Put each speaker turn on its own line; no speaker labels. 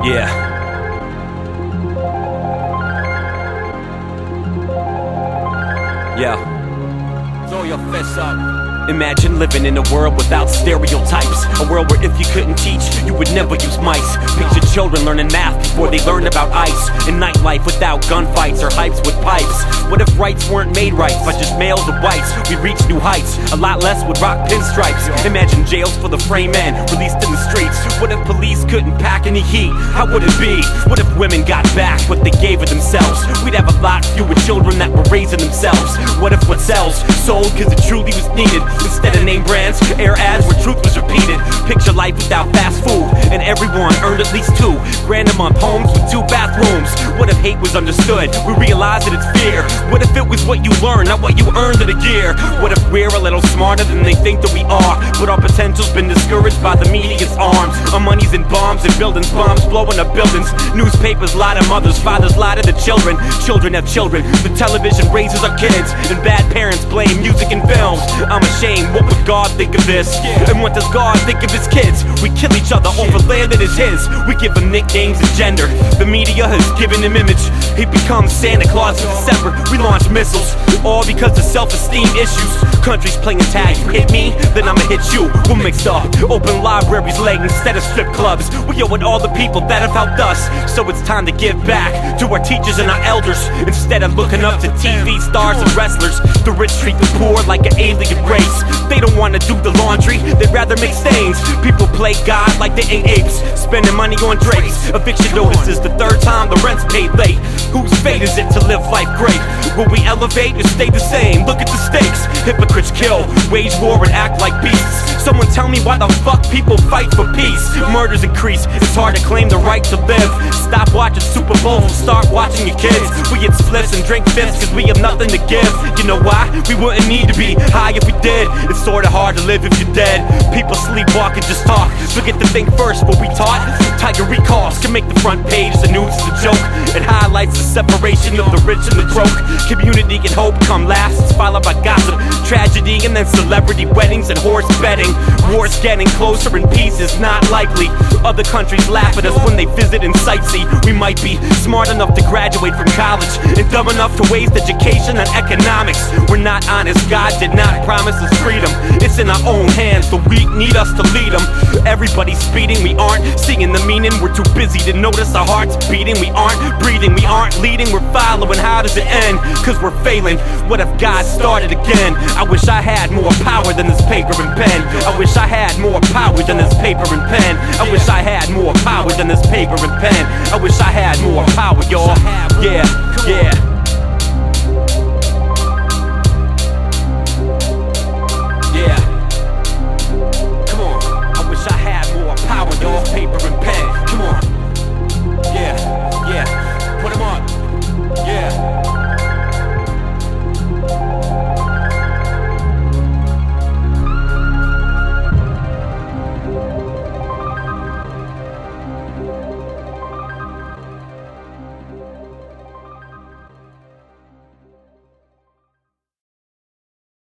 Yeah. Yeah. Throw your fists up. Imagine living in a world without stereotypes. A world where if you couldn't teach, you would never use mice. Picture children learning math before they learn about ice. And nightlife without gunfights or hypes with pipes. What if rights weren't made right by just males or whites? We'd reach new heights, a lot less would rock pinstripes. Imagine jails for the frame men released in the streets. What if police couldn't pack any heat? How would it be? What if women got back what they gave of themselves? We'd have a lot fewer children that were raising themselves. What if what sells sold cause it truly was needed? Instead of name brands, air ads where truth was repeated. Picture life without fast food, and everyone earned at least $2 grand a month, homes with 2 bathrooms. What if hate was understood? We realize that it's fear. What if it was what you learned, not what you earned in a year? What if we're a little smarter than they think that we are, but our potential's been discouraged by the media's arms? Our money's in bombs and buildings, bombs blowing up buildings. Newspapers lie to mothers, fathers lie to the children. Children have children, the television raises our kids, and bad parents blame music and films. I'm ashamed. What would God think of this? And what does God think of his kids? We kill each other over land that is his. We give him nicknames and gender. The media has given him image. He becomes Santa Claus in December. We launch missiles, all because of self-esteem issues. Countries playing tag. You hit me, then I'ma hit you. We're mixed up. Open libraries late instead of strip clubs. We owe it all the people that have helped us. So it's time to give back to our teachers and our elders, instead of looking up to TV stars and wrestlers. The rich treat the poor like an alien race. They don't wanna do the laundry, they'd rather make stains. People play God like they ain't apes, spending money on drapes. Eviction notices the 3rd time the rent's paid late. Whose fate is it to live life great? Will we elevate or stay the same? Look at the stakes. Hypocrites kill, wage war and act like beasts. Someone tell me why the fuck people fight for peace. Murders increase, it's hard to claim the right to live. Stop watching Super Bowl and start watching your kids. We get splits and drink fists cause we have nothing to give. You know why? We wouldn't need to be high if we did. It's sorta hard to live if you're dead. People sleepwalk and just talk, forget to think first what we taught. Tiger recalls can make the front page, the news is a joke. It highlights the separation of the rich and the broke. Community and hope come last, it's followed by gossip, tragedy, and then celebrity weddings and horse betting. War's getting closer and peace is not likely. Other countries laugh at us when they visit and sightsee. We might be smart enough to graduate from college and dumb enough to waste education on economics. We're not honest, God did not promise us freedom. It's in our own hands, the weak need us to lead them. Everybody's speeding, we aren't seeing the meaning. We're too busy to notice our hearts beating. We aren't breathing, we aren't leading, we're following. How does it end? Cause we're failing. What if God started again? I wish I had more power than this paper and pen. I wish I had more power than this paper and pen. I wish I had more power than this paper and pen. I wish I had more power, y'all. Yeah, yeah.